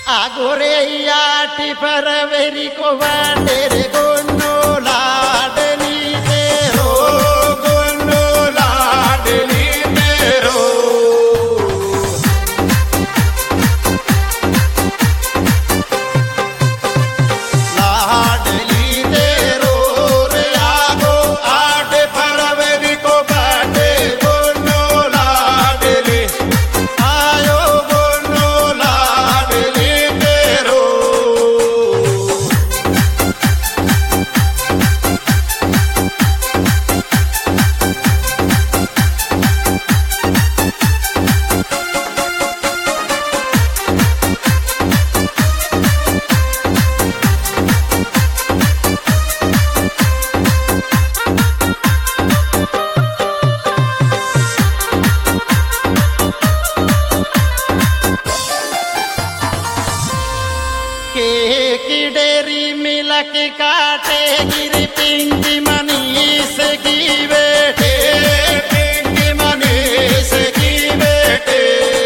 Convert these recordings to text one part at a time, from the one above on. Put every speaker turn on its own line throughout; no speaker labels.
Agoreia ti paraveri covadere gonno ladeni tero gonno ladeni tero ladeni tero re ago ade paraveri covade gonno ladeni ayo gonno ladeni tero के डेरी मिला के काटे गिरी पिंकी मनी से की बेटे पिंकी मनी से की बेटे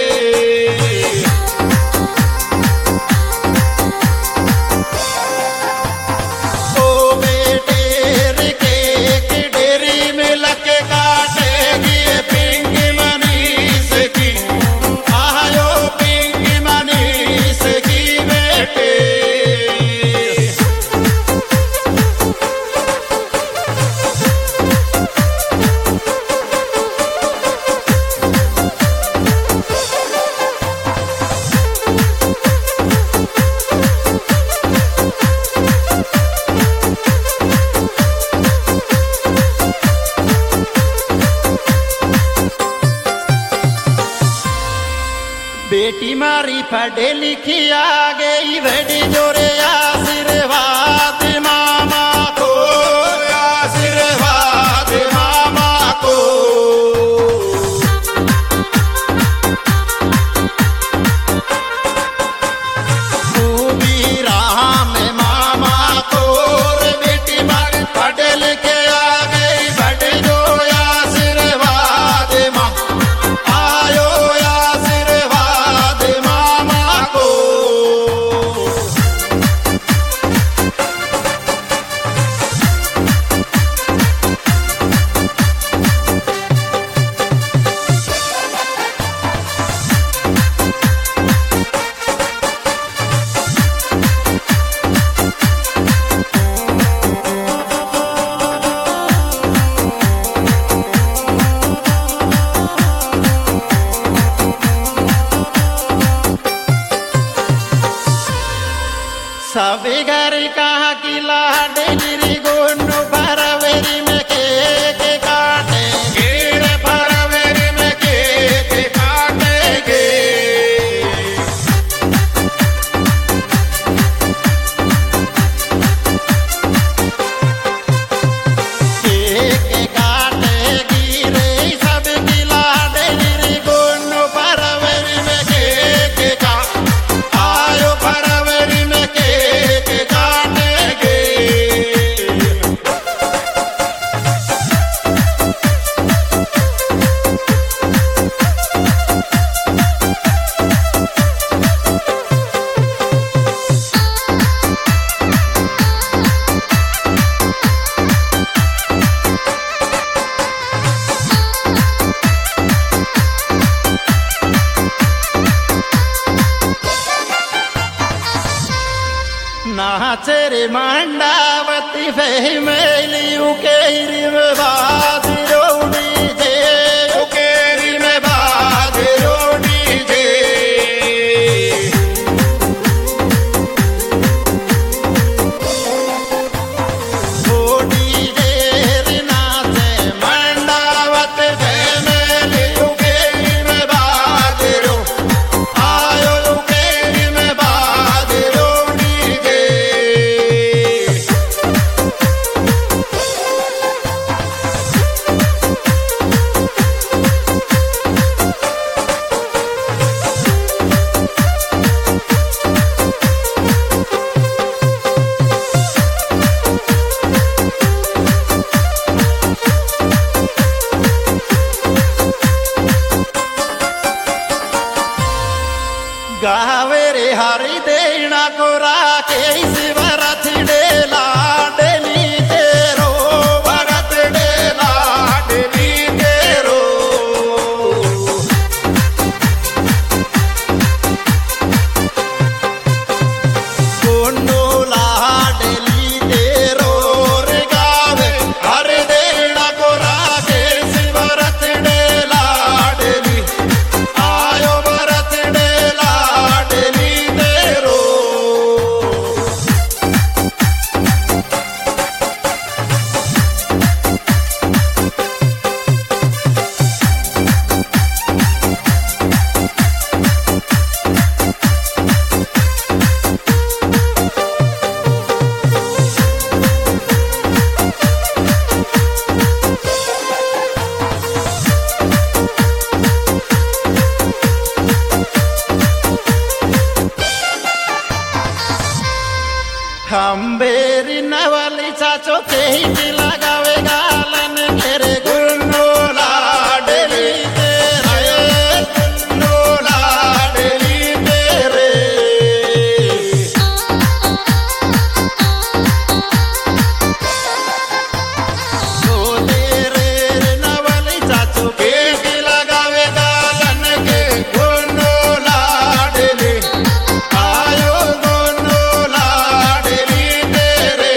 ओ बेटे रे के डेरी मिला के काटे गिरी पिंकी मनी से की आयो पिंकी मनी से की बेटे बेटी मारी पढ़े लिखी आ गई बड़ी जोरे आशीर्वाद मामा को आशीर्वाद मामा को खूबी राम मामा को रे बेटी मारी पढ़े लिखे आ गई बड़ी जो आशीर्वाद माँ आयो आशीर्वाद मामा को सभी घर कहा कि लाडे गिरी गोन्नु परवेरी में के काटे गिरे परवेरी में के काटेगे के काटे गिरे सब की लाडे गिरी गोन्नु परवेरी में के का आयो परवेरी में के काटेगे नाचे रे मांडावती फेमेली उकेरी में बाज रोडी जे उकेरी में बाज रोडी जे रोडी जे रे नाचे मांडावती फेमेली उकेरी में बाज रो आयो उकेरी में बाज रोडी जे रे हरि देना को राखे शिवरथ डेला डेली तेरो भरत डेला डेली तेरो गोंडोला डेली तेरो रे गावे हरि देना को राखे शिवरथ डेला डेली आयो भरत डेला डेली तेरो खंबेरी नवली चाचो के ही लगावे गालन घेरे गुंडोला डेली तेरे गुंडोला डेली तेरे सोले रे नवली चाचो के ही लगावे गालन के गुंडोला डेली आयो गुंडोला डेली तेरे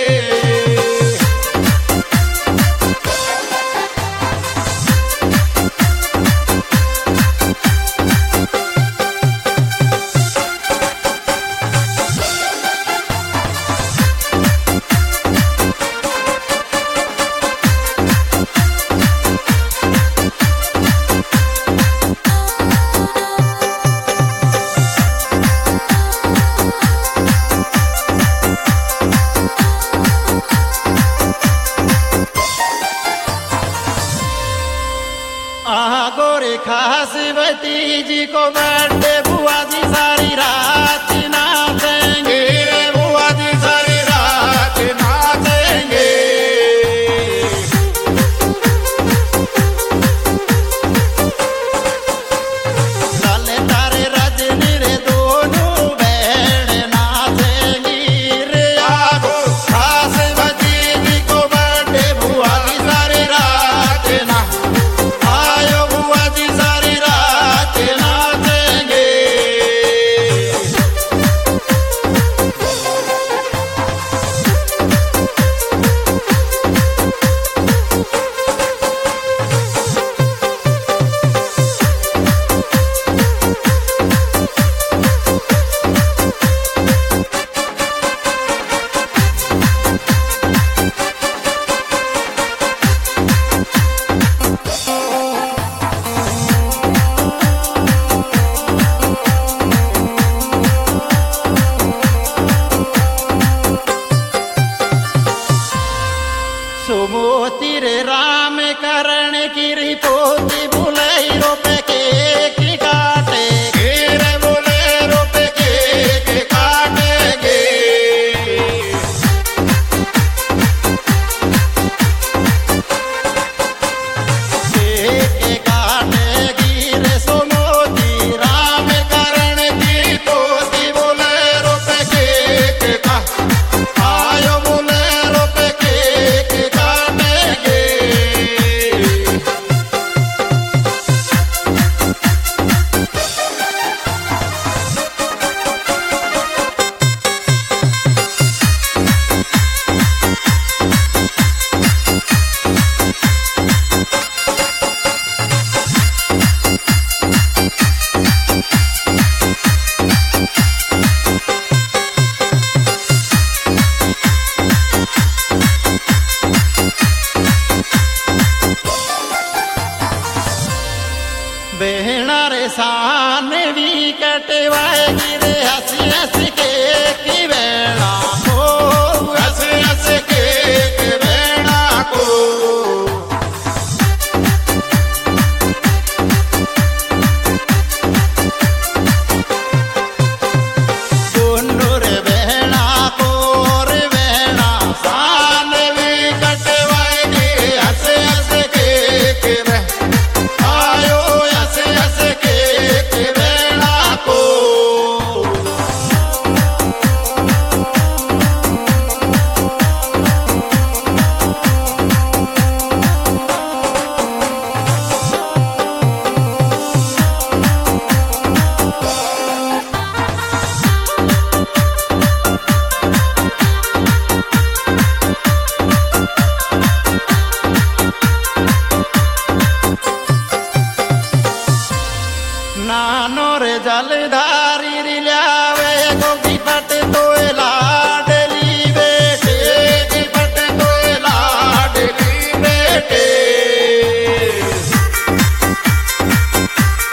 गोरे खासवती जी को बर्थडे बुआ जी सारी रात नाचेंगे बुआ जी सारी रात नाचेंगे लाले तारे रजनी रे दोनों बहन नाचेंगी रे आगो खासवती जी को बर्थडे बुआ जी सारी रात ना आयो बुआ जी सारी रात नाचेंगे सुमोती रे राम करण की पोती बुलाई रोपे के काटे रे बोले रोपे के काटेगे के काटेगी रे सुमोती राम करण की पोती बोले रोपे के का आयो बोले रोपे के काटेगे बेहना रे सान भी कटवाएगी रे हंसी हंसी के